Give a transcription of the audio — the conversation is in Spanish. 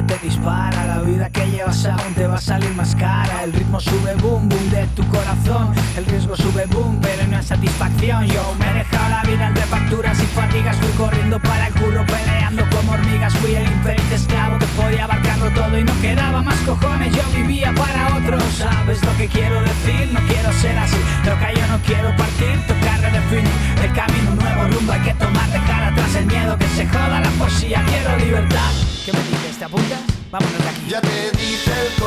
se te dispara, la vida que llevas aún te va a salir más cara. El ritmo sube boom boom de tu corazón, el riesgo sube boom pero no hay satisfacción. Yo me he dejado la vida entre facturas y fatigas, fui corriendo para el curro peleando como hormigas. Fui el infeliz esclavo que podía abarcarlo todo y no quedaba más cojones, yo vivía para otros. ¿Sabes lo que quiero decir? No quiero ser así, loca, yo no quiero partir, tocar redefinir el camino, un nuevo rumbo hay que tomar, dejar atrás el miedo, que se joda la poesía, quiero libertad. ¿Qué me dices? ¿Te apuntas? Vámonos de aquí. Ya te dice el